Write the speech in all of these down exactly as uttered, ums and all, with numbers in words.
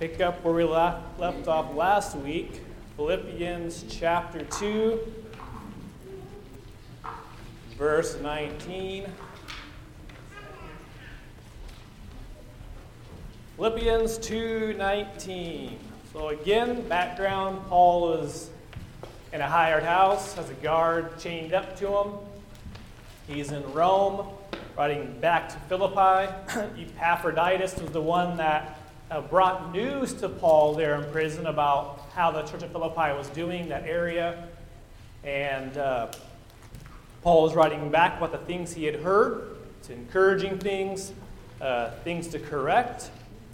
Pick up where we left, left off last week, Philippians chapter two, verse nineteen. Philippians two nineteen. So again, background, Paul is in a hired house, has a guard chained up to him. He's in Rome, writing back to Philippi. Epaphroditus was the one that uh, brought news to Paul there in prison about how the church of Philippi was doing, that area. And uh, Paul is writing back about the things he had heard. It's encouraging things, uh, things to correct.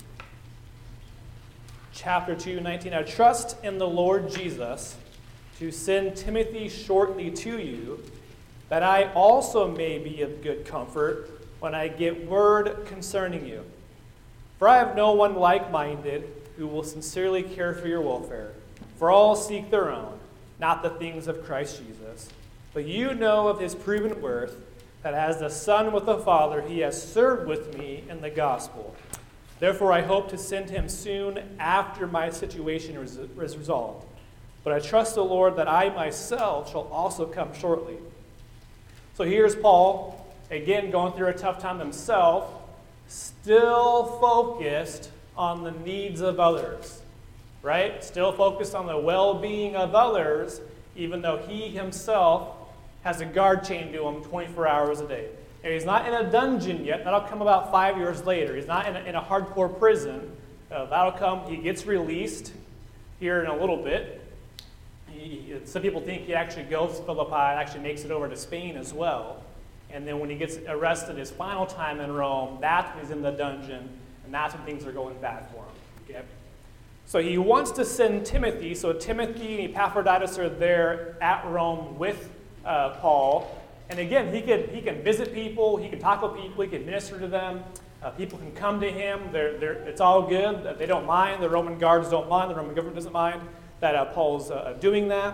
Chapter two, nineteen. I trust in the Lord Jesus to send Timothy shortly to you, that I also may be of good comfort when I get word concerning you. For I have no one like-minded who will sincerely care for your welfare. For all seek their own, not the things of Christ Jesus. But you know of his proven worth, that as the Son with the Father, he has served with me in the gospel. Therefore I hope to send him soon after my situation is resolved. But I trust the Lord that I myself shall also come shortly. So here's Paul, again going through a tough time himself, still focused on the needs of others, right? Still focused on the well-being of others, even though he himself has a guard chained to him twenty-four hours a day. And he's not in a dungeon yet. That'll come about five years later. He's not in a, in a hardcore prison. Uh, that'll come. He gets released here in a little bit. He, some people think he actually goes to Philippi and actually makes it over to Spain as well. And then when he gets arrested his final time in Rome, that's when he's in the dungeon, and that's when things are going bad for him. Okay? So he wants to send Timothy. So Timothy and Epaphroditus are there at Rome with uh, Paul. And again, he can he can visit people, he can talk with people, he can minister to them. Uh, people can come to him. They're, they're, it's all good. They don't mind. The Roman guards don't mind. The Roman government doesn't mind that uh, Paul's uh, doing that.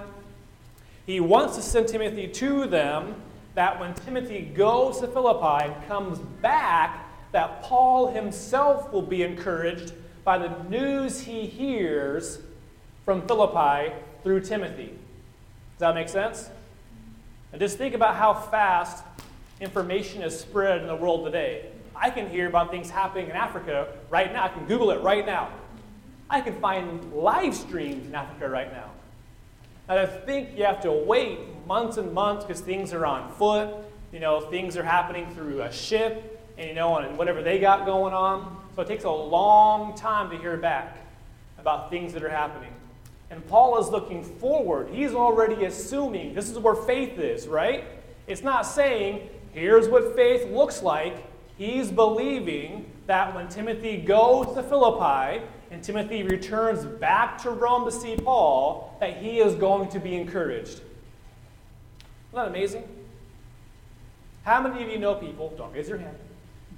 He wants to send Timothy to them, that when Timothy goes to Philippi and comes back, that Paul himself will be encouraged by the news he hears from Philippi through Timothy. Does that make sense? And just think about how fast information is spread in the world today. I can hear about things happening in Africa right now. I can Google it right now. I can find live streams in Africa right now. And I think you have to wait months and months because things are on foot. You know, things are happening through a ship, and you know, and whatever they got going on. So it takes a long time to hear back about things that are happening. And Paul is looking forward. He's already assuming this is where faith is, right? It's not saying, here's what faith looks like. He's believing that when Timothy goes to Philippi and Timothy returns back to Rome to see Paul, that he is going to be encouraged. Isn't that amazing? How many of you know people, don't raise your hand,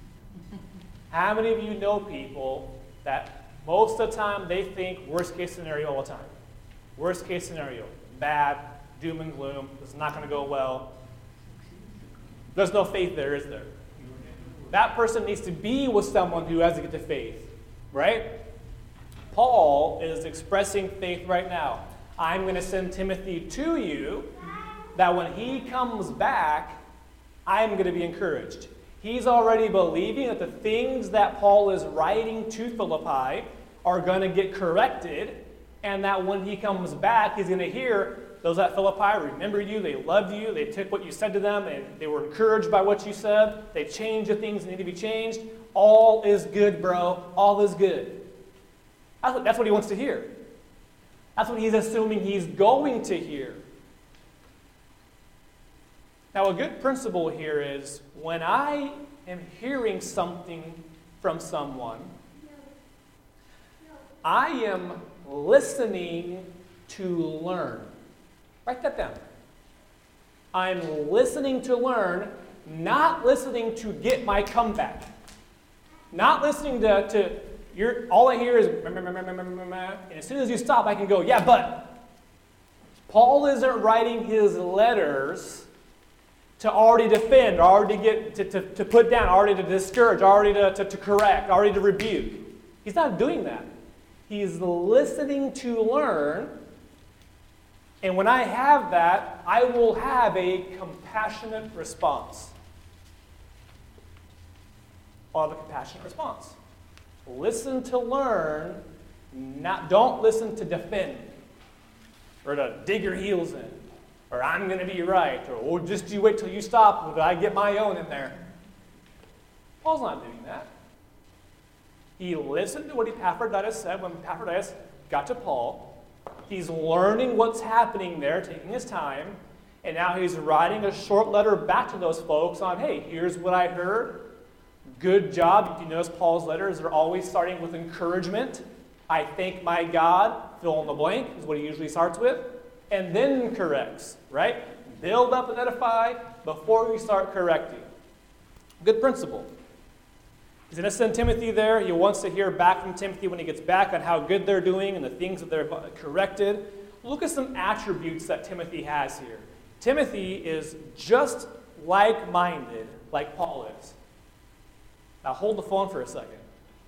how many of you know people that most of the time they think worst case scenario all the time? Worst case scenario, bad, doom and gloom, it's not going to go well. There's no faith there, is there? That person needs to be with someone who has to get to faith, right? Paul is expressing faith right now. I'm going to send Timothy to you, that when he comes back, I'm going to be encouraged. He's already believing that the things that Paul is writing to Philippi are going to get corrected, and that when he comes back, he's going to hear, those at Philippi remember you, they loved you, they took what you said to them, and they were encouraged by what you said, they changed the things that need to be changed. All is good, bro. All is good. That's what, that's what he wants to hear. That's what he's assuming he's going to hear. Now, a good principle here is when I am hearing something from someone, I am listening to learn. Write that down. I'm listening to learn, not listening to get my comeback. Not listening to, to your, all I hear is, and as soon as you stop, I can go, yeah, but. Paul isn't writing his letters to already defend, already to get to, to, to put down, already to discourage, already to, to, to correct, already to rebuke. He's not doing that. He's listening to learn. And when I have that, I will have a compassionate response. I'll have a compassionate response. Listen to learn, not, don't listen to defend, or to dig your heels in, or I'm going to be right, or oh, just you wait till you stop, or I get my own in there. Paul's not doing that. He listened to what Epaphroditus said when Epaphroditus got to Paul. He's learning what's happening there, taking his time, and now he's writing a short letter back to those folks on, hey, here's what I heard. Good job. If you notice Paul's letters, they're always starting with encouragement. I thank my God, fill in the blank, is what he usually starts with, and then corrects, right? Build up and edify before you start correcting. Good principle. He's going to send Timothy there. He wants to hear back from Timothy when he gets back on how good they're doing and the things that they're corrected. Look at some attributes that Timothy has here. Timothy is just like-minded like Paul is. Now hold the phone for a second.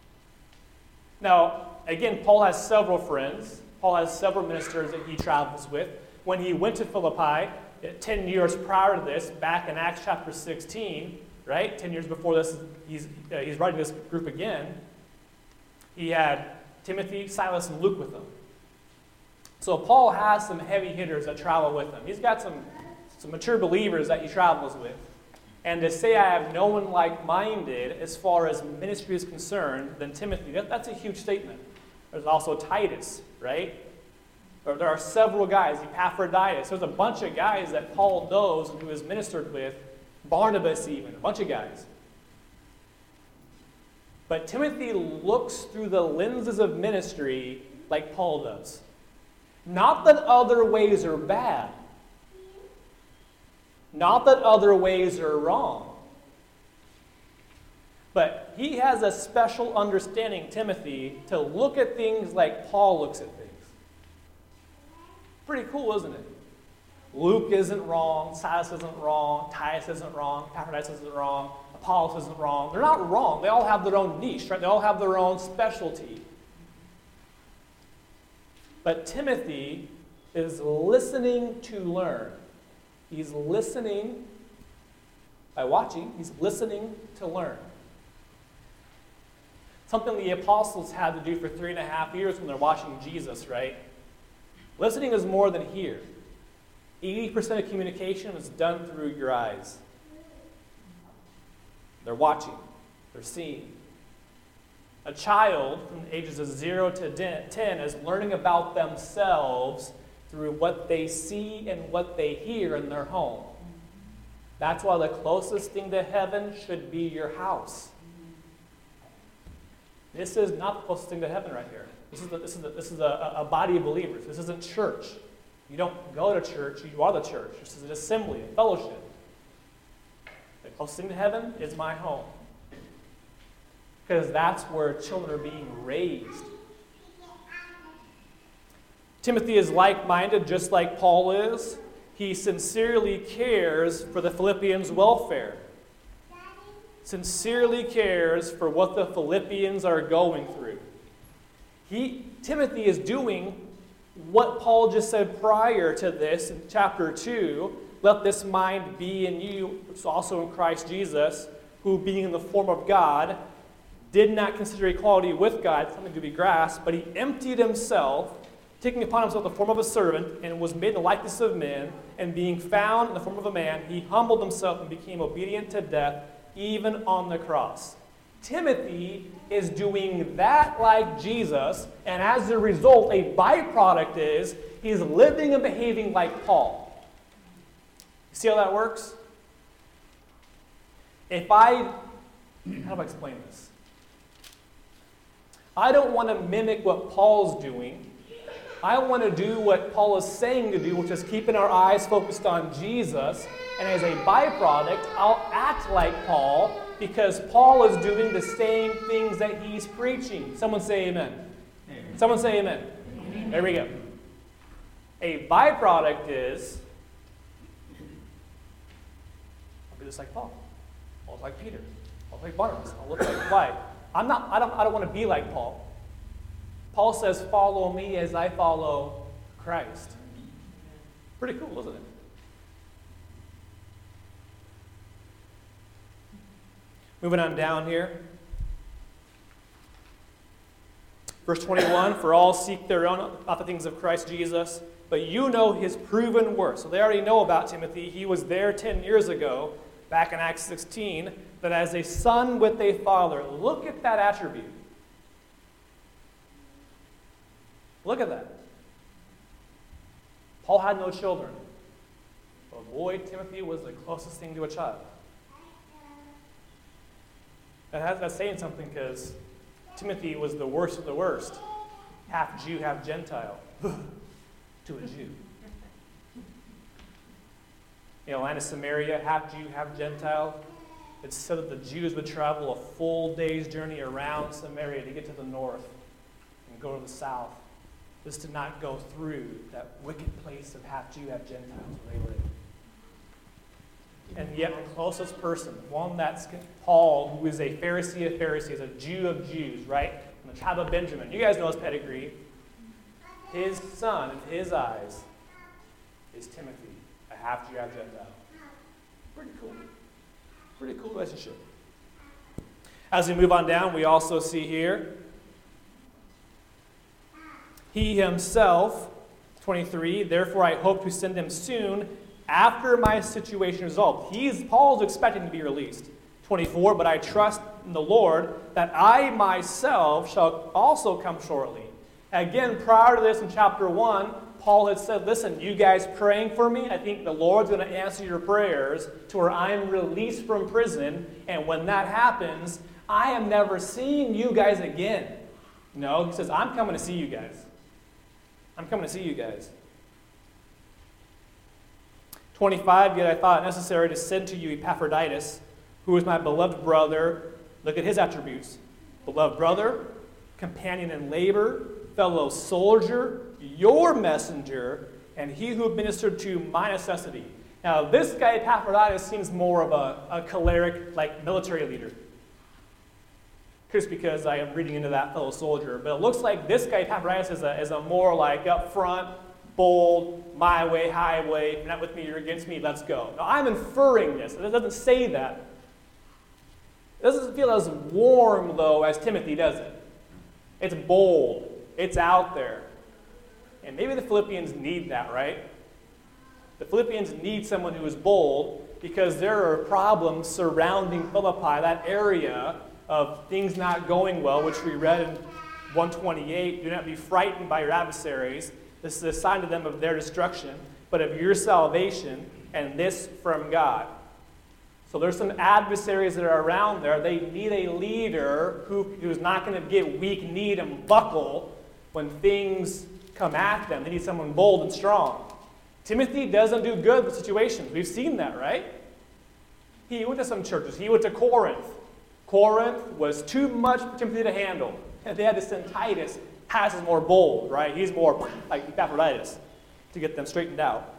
Now, again, Paul has several friends. Paul has several ministers that he travels with. When he went to Philippi, ten years prior to this, back in Acts chapter sixteen, right? Ten years before this, he's, uh, he's writing this group again. He had Timothy, Silas, and Luke with him. So Paul has some heavy hitters that travel with him. He's got some, some mature believers that he travels with. And to say I have no one like-minded as far as ministry is concerned than Timothy, that, that's a huge statement. There's also Titus, right? There, there are several guys, Epaphroditus. There's a bunch of guys that Paul knows and who has ministered with, Barnabas even, a bunch of guys. But Timothy looks through the lenses of ministry like Paul does. Not that other ways are bad. Not that other ways are wrong. But he has a special understanding, Timothy, to look at things like Paul looks at things. Pretty cool, isn't it? Luke isn't wrong, Silas isn't wrong, Titus isn't wrong, Epaphroditus isn't wrong, Apollos isn't wrong. They're not wrong. They all have their own niche, right? They all have their own specialty. But Timothy is listening to learn. He's listening by watching. He's listening to learn. Something the apostles had to do for three and a half years when they're watching Jesus, right? Listening is more than hear. eighty percent of communication is done through your eyes. They're watching. They're seeing. A child from the ages of zero to ten is learning about themselves through what they see and what they hear in their home. That's why the closest thing to heaven should be your house. This is not the closest thing to heaven right here. This is, the, this is, the, this is a, a body of believers. This isn't church. You don't go to church, you are the church. This is an assembly, a fellowship. The closest thing to heaven is my home. Because that's where children are being raised. Timothy is like-minded, just like Paul is. He sincerely cares for the Philippians' welfare. Sincerely cares for what the Philippians are going through. He, Timothy is doing what Paul just said prior to this in chapter two. Let this mind be in you, which is also in Christ Jesus, who being in the form of God, did not consider equality with God something to be grasped, but he emptied himself, taking upon himself the form of a servant, and was made in the likeness of men, and being found in the form of a man, he humbled himself and became obedient to death, even on the cross. Timothy is doing that like Jesus, and as a result, a byproduct is he's living and behaving like Paul. You see how that works? If I, how do I explain this? I don't want to mimic what Paul's doing. I want to do what Paul is saying to do, which is keeping our eyes focused on Jesus. And as a byproduct, I'll act like Paul because Paul is doing the same things that he's preaching. Someone say amen. Amen. Someone say amen. Amen. There we go. A byproduct is, I'll be just like Paul. Paul's like Peter. Paul's like Barnabas. I'll look like why? I'm not, I don't, I don't want to be like Paul. Paul says, follow me as I follow Christ. Pretty cool, isn't it? Moving on down here. Verse twenty-one, for all seek their own, not the things of Christ Jesus, but you know his proven work. So they already know about Timothy. He was there ten years ago, back in Acts sixteen, that as a son with a father. Look at that attribute. Look at that. Paul had no children. But boy, Timothy was the closest thing to a child. And that's saying something because Timothy was the worst of the worst. Half Jew, half Gentile. To a Jew. You know, land of Samaria, half Jew, half Gentile. It's said that the Jews would travel a full day's journey around Samaria to get to the north and go to the south, just to not go through that wicked place of half Jew, half Gentile where they lived. And yet the closest person, one that's Paul, who is a Pharisee of Pharisees, a Jew of Jews, right? From the tribe of Benjamin. You guys know his pedigree. His son, in his eyes, is Timothy, a half Jew, half Gentile. Pretty cool. Pretty cool relationship. As we move on down, we also see here, he himself, twenty-three, therefore I hope to send him soon after my situation is resolved. He's, Paul's expecting to be released. twenty-four, but I trust in the Lord that I myself shall also come shortly. Again, prior to this in chapter one, Paul had said, listen, you guys praying for me, I think the Lord's going to answer your prayers to where I'm released from prison, and when that happens, I am never seeing you guys again. No, he says, I'm coming to see you guys. I'm coming to see you guys. twenty-five, yet I thought it necessary to send to you Epaphroditus, who is my beloved brother. Look at his attributes. Beloved brother, companion in labor, fellow soldier, your messenger, and he who ministered to my necessity. Now, this guy, Epaphroditus, seems more of a, a choleric, like military leader. Just because I am reading into that fellow soldier. But it looks like this guy, Epaphroditus, is a, is a more like upfront, bold, my way, highway. If you're not with me, you're against me, let's go. Now, I'm inferring this. It doesn't say that. It doesn't feel as warm, though, as Timothy does it. It's bold. It's out there. And maybe the Philippians need that, right? The Philippians need someone who is bold because there are problems surrounding Philippi, that area of things not going well, which we read in one twenty-eight. Do not be frightened by your adversaries. This is a sign to them of their destruction, but of your salvation, and this from God. So there's some adversaries that are around there. They need a leader who, who's not going to get weak-kneed and buckle when things come at them. They need someone bold and strong. Timothy doesn't do good with situations. We've seen that, right? He went to some churches. He went to Corinth. Corinth was too much for Timothy to handle. And they had to send Titus. Titus is more bold, right? He's more like Epaphroditus to get them straightened out.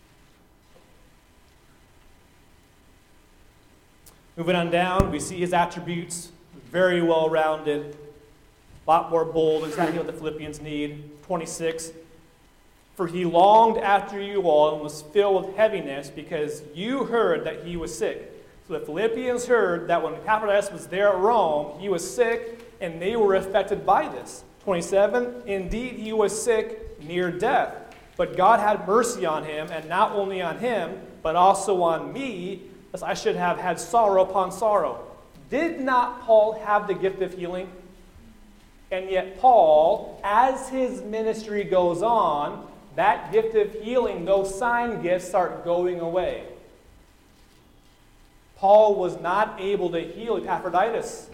Moving on down, we see his attributes, very well-rounded, a lot more bold, exactly what the Philippians need. twenty-six, for he longed after you all and was filled with heaviness because you heard that he was sick. So the Philippians heard that when Epaphroditus was there at Rome, he was sick, and they were affected by this. twenty-seven, indeed he was sick, near death, but God had mercy on him, and not only on him, but also on me, as I should have had sorrow upon sorrow. Did not Paul have the gift of healing? And yet Paul, as his ministry goes on, that gift of healing, those sign gifts start going away. Paul was not able to heal Epaphroditus.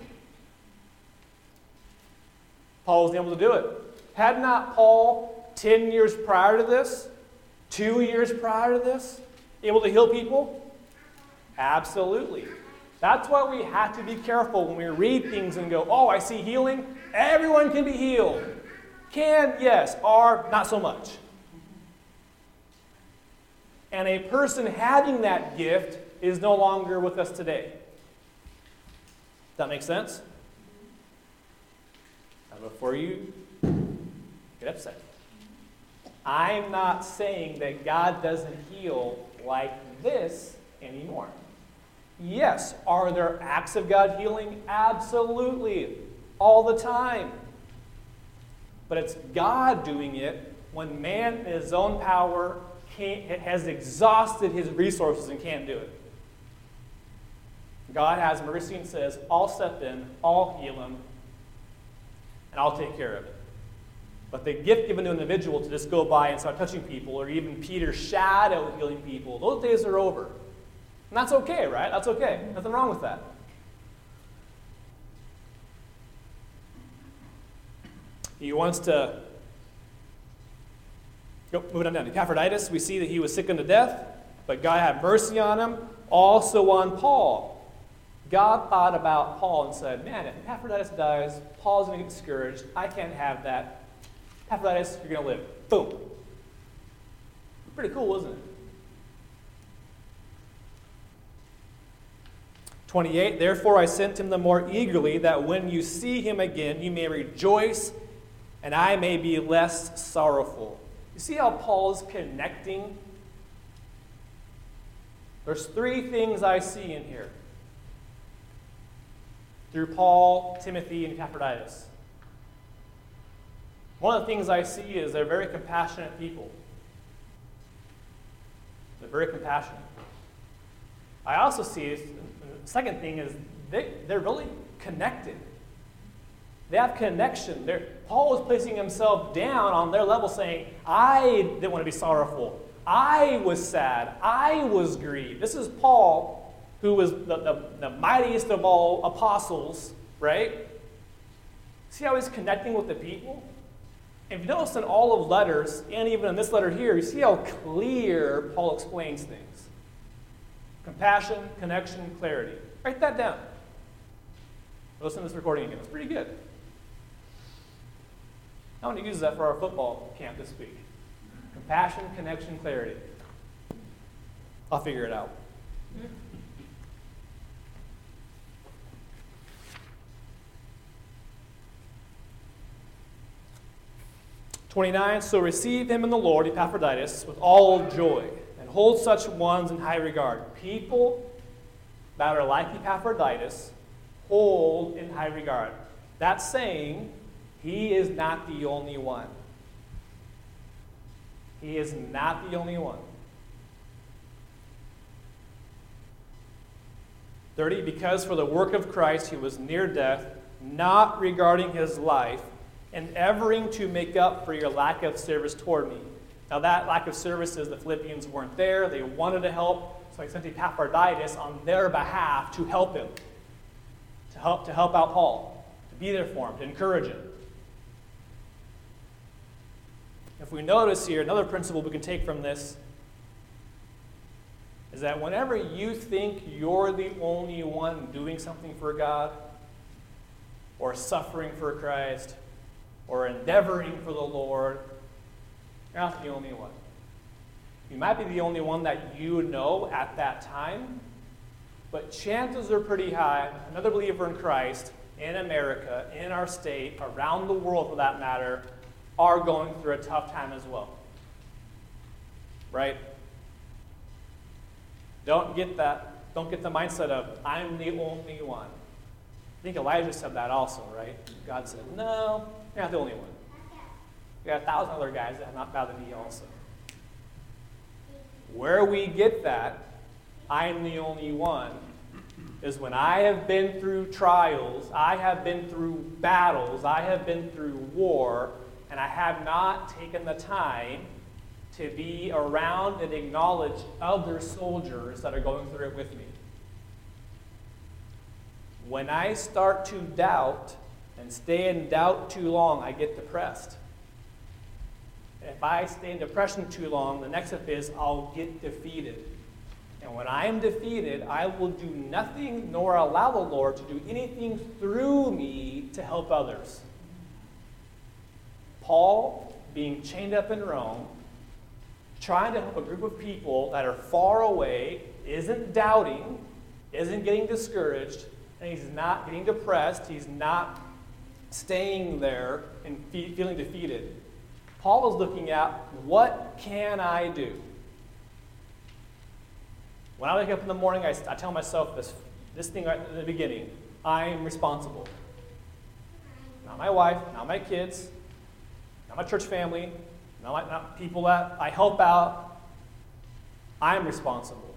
Paul was able to do it. Had not Paul, ten years prior to this, two years prior to this, able to heal people? Absolutely. That's why we have to be careful when we read things and go, oh, I see healing. Everyone can be healed. Can, yes, are, not so much. And a person having that gift is no longer with us today. Does that make sense? Now before you get upset. I'm not saying that God doesn't heal like this anymore. Yes, are there acts of God healing? Absolutely, all the time. But it's God doing it when man in his own power can't, has exhausted his resources and can't do it. God has mercy and says, I'll step in, I'll heal him, and I'll take care of it. But the gift given to an individual to just go by and start touching people, or even Peter's shadow healing people, those days are over. And that's okay, right? That's okay. Nothing wrong with that. He wants to, go, moving on down, Epaphroditus, we see that he was sick unto death, but God had mercy on him, also on Paul. God thought about Paul and said, man, if Epaphroditus dies, Paul's going to get discouraged. I can't have that. Epaphroditus, you're going to live. Boom. Pretty cool, isn't it? twenty-eight, therefore I sent him the more eagerly, that when you see him again, you may rejoice, and I may be less sorrowful. You see how Paul is connecting? There's three things I see in here through Paul, Timothy, and Epaphroditus. One of the things I see is they're very compassionate people. They're very compassionate. I also see, the second thing is they, they're really connected. They have connection. They're, Paul was placing himself down on their level saying, I didn't want to be sorrowful. I was sad. I was grieved. This is Paul, who was the, the, the mightiest of all apostles, right? See how he's connecting with the people? If you notice in all of letters, and even in this letter here, you see how clear Paul explains things. Compassion, connection, clarity. Write that down. Listen to this recording again. It's pretty good. I want to use that for our football camp this week. Compassion, connection, clarity. I'll figure it out. twenty-nine, so receive him in the Lord, Epaphroditus, with all joy, and hold such ones in high regard. People that are like Epaphroditus, hold in high regard. That's saying he is not the only one. He is not the only one. thirty, because for the work of Christ he was near death, not regarding his life, endeavoring to make up for your lack of service toward me. Now that lack of service is the Philippians weren't there. They wanted to help, so I sent Epaphroditus on their behalf to help him, to help, to help out Paul, to be there for him, to encourage him. If we notice here, another principle we can take from this is that whenever you think you're the only one doing something for God, or suffering for Christ, or endeavoring for the Lord, you're not the only one. You might be the only one that you know at that time, but chances are pretty high another believer in Christ in America, in our state, around the world for that matter, are going through a tough time as well. Right? Don't get that, don't get the mindset of, I'm the only one. I think Elijah said that also, right? God said, no, you're not the only one. We got a thousand other guys that have not bowed the knee also. Where we get that, I'm the only one, is when I have been through trials, I have been through battles, I have been through war, and I have not taken the time to be around and acknowledge other soldiers that are going through it with me. When I start to doubt and stay in doubt too long, I get depressed. If I stay in depression too long, the next step is I'll get defeated. And when I am defeated, I will do nothing nor allow the Lord to do anything through me to help others. Paul, being chained up in Rome, trying to help a group of people that are far away, isn't doubting, isn't getting discouraged, and he's not getting depressed, he's not staying there and fe- feeling defeated. Paul is looking at, what can I do? When I wake up in the morning, I, I tell myself this, this thing right at the beginning. I am responsible. Not my wife, not my kids, not my church family, not, my, not people that I help out. I am responsible.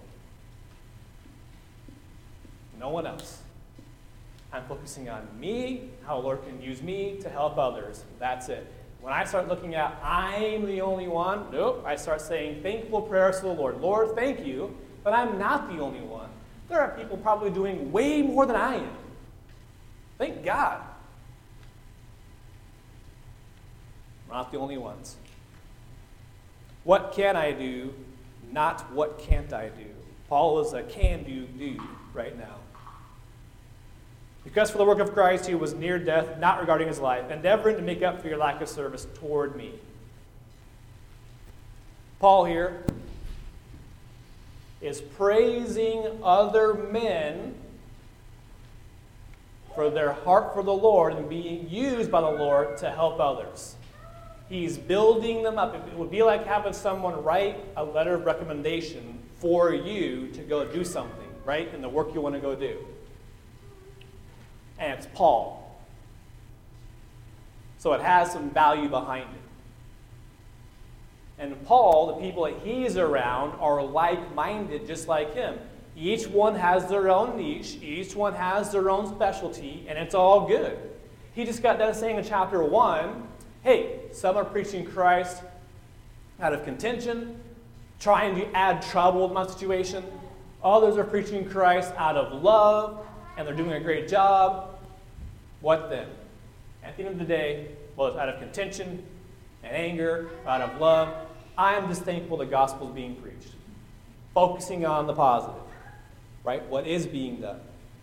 No one else. I'm focusing on me, how the Lord can use me to help others. That's it. When I start looking at, I'm the only one, nope, I start saying thankful prayers to the Lord. Lord, thank you, but I'm not the only one. There are people probably doing way more than I am. Thank God. We're not the only ones. What can I do, not what can't I do? Paul is a can-do dude right now. Because for the work of Christ he was near death, not regarding his life, endeavoring to make up for your lack of service toward me. Paul here is praising other men for their heart for the Lord and being used by the Lord to help others. He's building them up. It would be like having someone write a letter of recommendation for you to go do something, right, in the work you want to go do. And it's Paul. So it has some value behind it. And Paul, the people that he's around, are like-minded just like him. Each one has their own niche. Each one has their own specialty, and it's all good. He just got done saying in chapter one, hey, some are preaching Christ out of contention, trying to add trouble to my situation. Others are preaching Christ out of love, and they're doing a great job. What then? At the end of the day, whether it's out of contention and anger, or out of love, I am just thankful the gospel is being preached. Focusing on the positive, right? What is being done.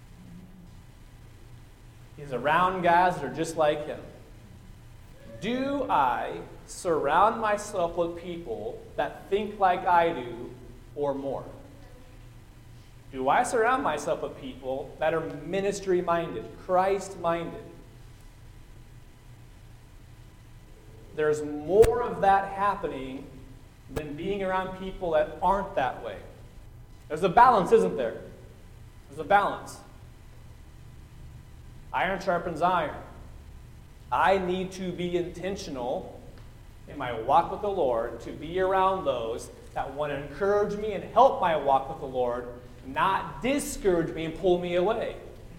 He's around guys that are just like him. Do I surround myself with people that think like I do or more? Do I surround myself with people that are ministry-minded, Christ-minded? There's more of that happening than being around people that aren't that way. There's a balance, isn't there? There's a balance. Iron sharpens iron. I need to be intentional in my walk with the Lord to be around those that want to encourage me and help my walk with the Lord, not discourage me and pull me away.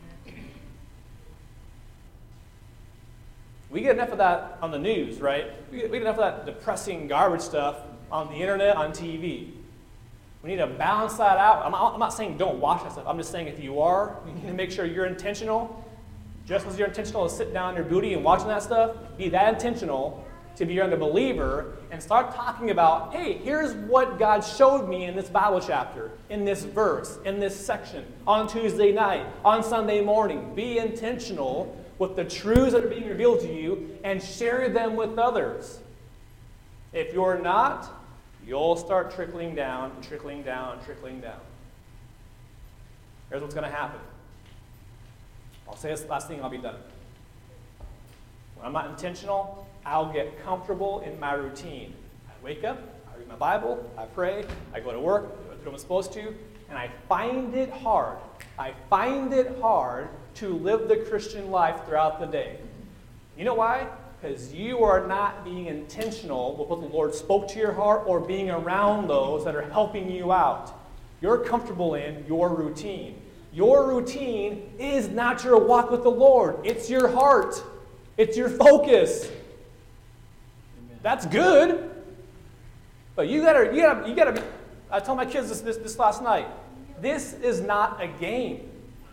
We get enough of that on the news, right? We get, we get enough of that depressing garbage stuff on the internet, on T V. We need to balance that out. I'm not, I'm not saying don't watch that stuff. I'm just saying if you are, you need to make sure you're intentional. Just as you're intentional to sit down in your booty and watching that stuff, be that intentional to be around a believer and start talking about, hey, here's what God showed me in this Bible chapter, in this verse, in this section, on Tuesday night, on Sunday morning. Be intentional with the truths that are being revealed to you and share them with others. If you're not, you'll start trickling down, and trickling down, and trickling down. Here's what's going to happen. I'll say this last thing, I'll be done. When I'm not intentional, I'll get comfortable in my routine. I wake up, I read my Bible, I pray, I go to work, I do what I'm supposed to, and I find it hard. I find it hard to live the Christian life throughout the day. You know why? Because you are not being intentional with what the Lord spoke to your heart or being around those that are helping you out. You're comfortable in your routine. Your routine is not your walk with the Lord. It's your heart. It's your focus. Amen. That's good. But you gotta, you gotta, you gotta be, I told my kids this, this, this last night. This is not a game.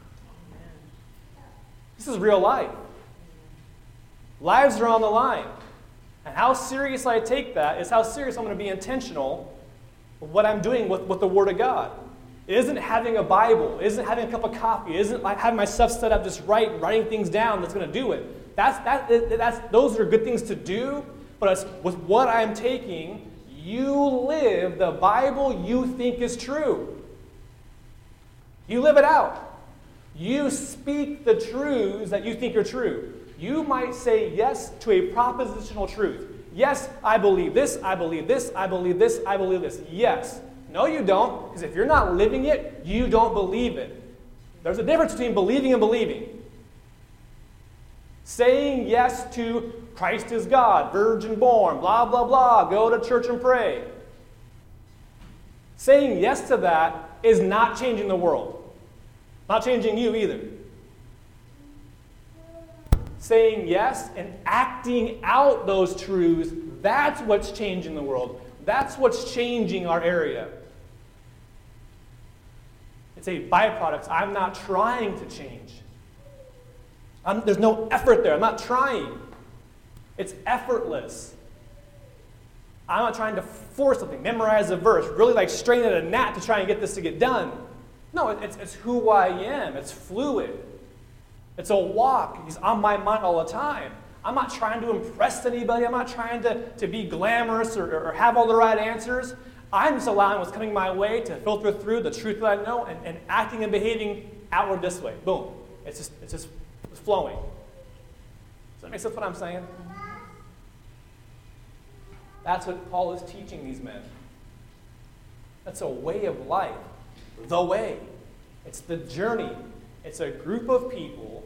This is real life. Lives are on the line. And how serious I take that is how serious I'm going to be intentional with what I'm doing with, with the Word of God. It isn't having a Bible. It isn't having a cup of coffee. It isn't like having my stuff set up just right, writing things down that's going to do it. That's, that, that's, those are good things to do, but it's, with what I'm taking, you live the Bible you think is true. You live it out. You speak the truths that you think are true. You might say yes to a propositional truth. Yes, I believe this, I believe this, I believe this, I believe this. Yes. No, you don't, because if you're not living it, you don't believe it. There's a difference between believing and believing. Saying yes to Christ is God, virgin born, blah, blah, blah, go to church and pray. Saying yes to that is not changing the world. Not changing you either. Saying yes and acting out those truths, that's what's changing the world. That's what's changing our area. It's a byproduct. I'm not trying to change. I'm, there's no effort there. I'm not trying. It's effortless. I'm not trying to force something, memorize a verse, really like strain at a gnat to try and get this to get done. No, it's, it's who I am. It's fluid. It's a walk. He's on my mind all the time. I'm not trying to impress anybody. I'm not trying to, to be glamorous or, or have all the right answers. I'm just allowing what's coming my way to filter through the truth that I know and, and acting and behaving outward this way. Boom. It's just, it's just it's flowing. Does that make sense what I'm saying? That's what Paul is teaching these men. That's a way of life. The way. It's the journey. It's a group of people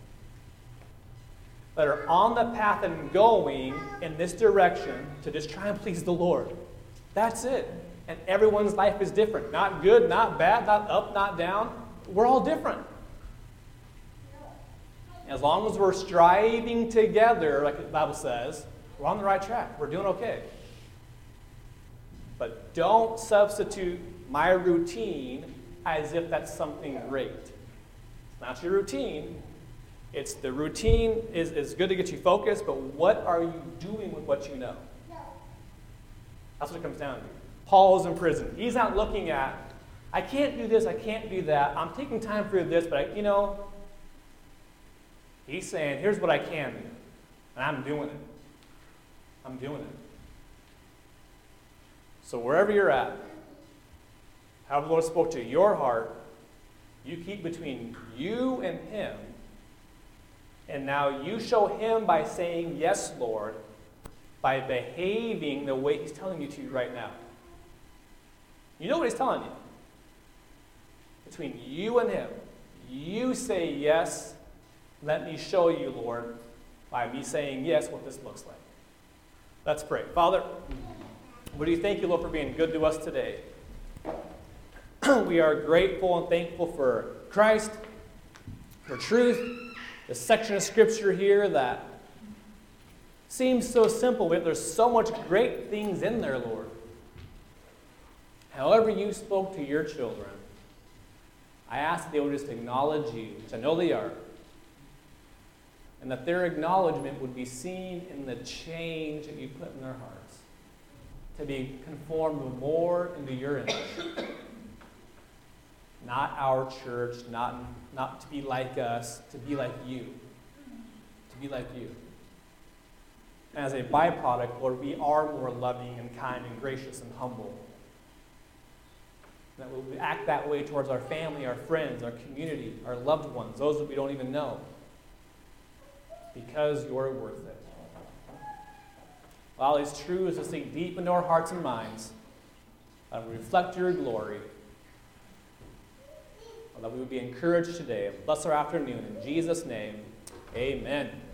that are on the path and going in this direction to just try and please the Lord. That's it. And everyone's life is different. Not good, not bad, not up, not down. We're all different. As long as we're striving together, like the Bible says, we're on the right track. We're doing okay. But don't substitute my routine as if that's something great. It's not your routine. It's the routine is, is good to get you focused, but what are you doing with what you know? That's what it comes down to. Paul is in prison. He's not looking at, I can't do this, I can't do that. I'm taking time for this, but I, you know, he's saying, here's what I can do. And I'm doing it. I'm doing it. So wherever you're at, however the Lord spoke to your heart, you keep between you and him. And now you show him by saying, yes, Lord, by behaving the way he's telling you to right now. You know what he's telling you. Between you and him, you say yes. Let me show you, Lord, by me saying yes, what this looks like. Let's pray. Father, we do thank you, Lord, for being good to us today. We are grateful and thankful for Christ, for truth, the section of Scripture here that seems so simple, but there's so much great things in there, Lord. However you spoke to your children, I ask that they would just acknowledge you, which I know they are, and that their acknowledgement would be seen in the change that you put in their hearts, to be conformed more into your image. Not our church, not, not to be like us, to be like you. To be like you. And as a byproduct, Lord, we are more loving and kind and gracious and humble. That we act that way towards our family, our friends, our community, our loved ones, those that we don't even know. Because you're worth it. Allow these truths to sink deep into our hearts and minds, and reflect your glory. That we would be encouraged today. Bless our afternoon. In Jesus' name, amen.